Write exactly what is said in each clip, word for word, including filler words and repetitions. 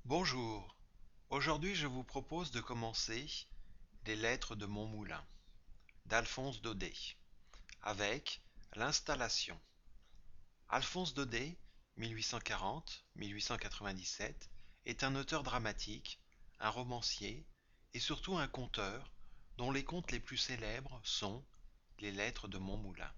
Bonjour, aujourd'hui je vous propose de commencer les lettres de mon moulin d'Alphonse Daudet avec l'installation. Alphonse Daudet, mille huit cent quarante à mille huit cent quatre-vingt-dix-sept, est un auteur dramatique, un romancier et surtout un conteur dont les contes les plus célèbres sont les lettres de mon moulin.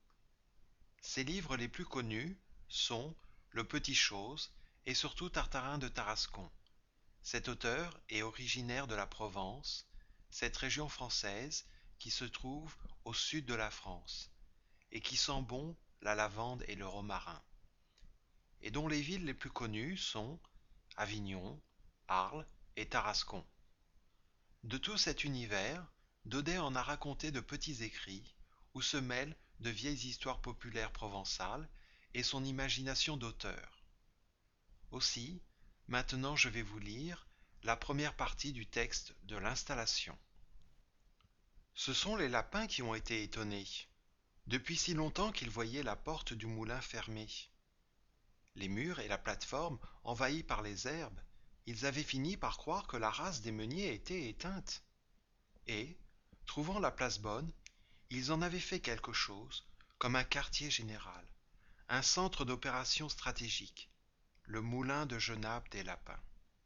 Ses livres les plus connus sont Le Petit Chose et surtout Tartarin de Tarascon. Cet auteur est originaire de la Provence, cette région française qui se trouve au sud de la France et qui sent bon la lavande et le romarin, et dont les villes les plus connues sont Avignon, Arles et Tarascon. De tout cet univers, Daudet en a raconté de petits écrits où se mêlent de vieilles histoires populaires provençales et son imagination d'auteur. Aussi, maintenant je vais vous lire la première partie du texte de l'installation. Ce sont les lapins qui ont été étonnés, depuis si longtemps qu'ils voyaient la porte du moulin fermée. Les murs et la plate-forme envahis par les herbes, ils avaient fini par croire que la race des meuniers était éteinte. Et, trouvant la place bonne, ils en avaient fait quelque chose, comme un quartier général, un centre d'opération stratégique, le moulin de Genappe des lapins.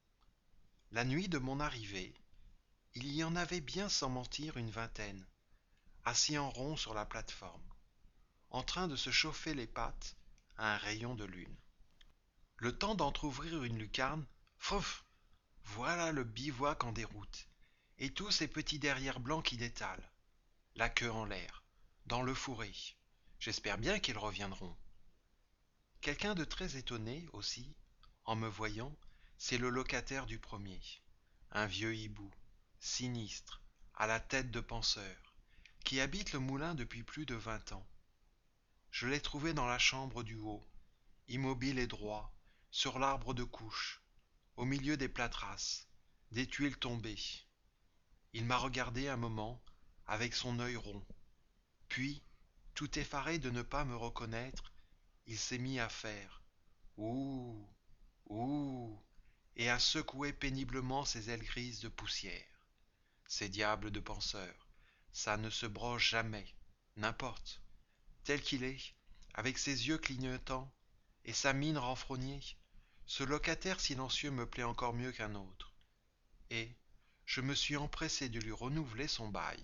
La nuit de mon arrivée, il y en avait bien sans mentir une vingtaine, assis en rond sur la plate-forme, en train de se chauffer les pattes à un rayon de lune. Le temps d'entr'ouvrir une lucarne, fouf, voilà le bivouac en déroute, et tous ces petits derrières blancs qui détalent, la queue en l'air, dans le fourré. J'espère bien qu'ils reviendront. Quelqu'un de très étonné aussi, en me voyant, c'est le locataire du premier, un vieux hibou, sinistre, à la tête de penseur, qui habite le moulin depuis plus de vingt ans. Je l'ai trouvé dans la chambre du haut, immobile et droit, sur l'arbre de couche, au milieu des plâtrasses, des tuiles tombées. Il m'a regardé un moment avec son œil rond, puis, tout effaré de ne pas me reconnaître, il s'est mis à faire ouh, ouh, et à secouer péniblement ses ailes grises de poussière. Ces diables de penseurs, ça ne se broche jamais, n'importe. Tel qu'il est, avec ses yeux clignotants et sa mine renfrognée, ce locataire silencieux me plaît encore mieux qu'un autre. Et je me suis empressé de lui renouveler son bail.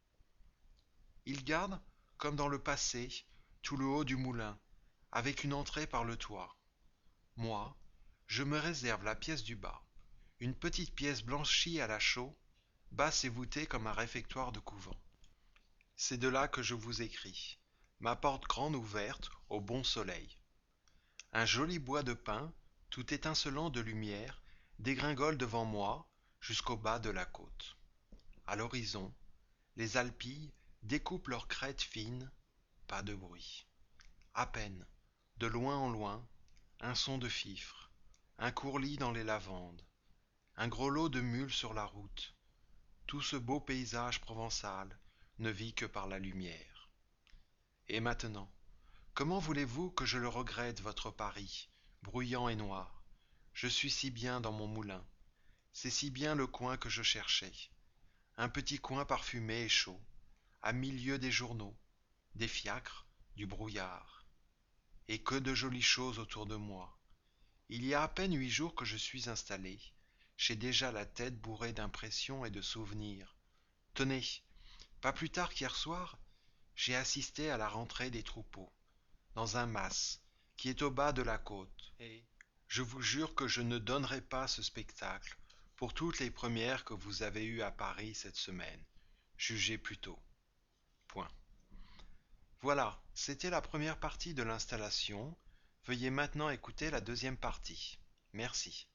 Il garde, comme dans le passé, tout le haut du moulin, avec une entrée par le toit. Moi, je me réserve la pièce du bas, une petite pièce blanchie à la chaux, basse et voûtée comme un réfectoire de couvent. C'est de là que je vous écris, ma porte grande ouverte au bon soleil. Un joli bois de pin, tout étincelant de lumière, dégringole devant moi jusqu'au bas de la côte. À l'horizon, les Alpilles découpent leurs crêtes fines, pas de bruit. À peine, de loin en loin, un son de fifre, un courlis dans les lavandes, un grelot de mules sur la route. Tout ce beau paysage provençal ne vit que par la lumière. Et maintenant, comment voulez-vous que je le regrette, votre Paris, bruyant et noir? Je suis si bien dans mon moulin. C'est si bien le coin que je cherchais. Un petit coin parfumé et chaud, à milieu des journaux, des fiacres, du brouillard. Et que de jolies choses autour de moi. Il y a à peine huit jours que je suis installé. J'ai déjà la tête bourrée d'impressions et de souvenirs. Tenez, pas plus tard qu'hier soir, j'ai assisté à la rentrée des troupeaux, dans un mas qui est au bas de la côte, et je vous jure que je ne donnerai pas ce spectacle pour toutes les premières que vous avez eues à Paris cette semaine. Jugez plutôt. Point. Voilà, c'était la première partie de l'installation. Veuillez maintenant écouter la deuxième partie. Merci.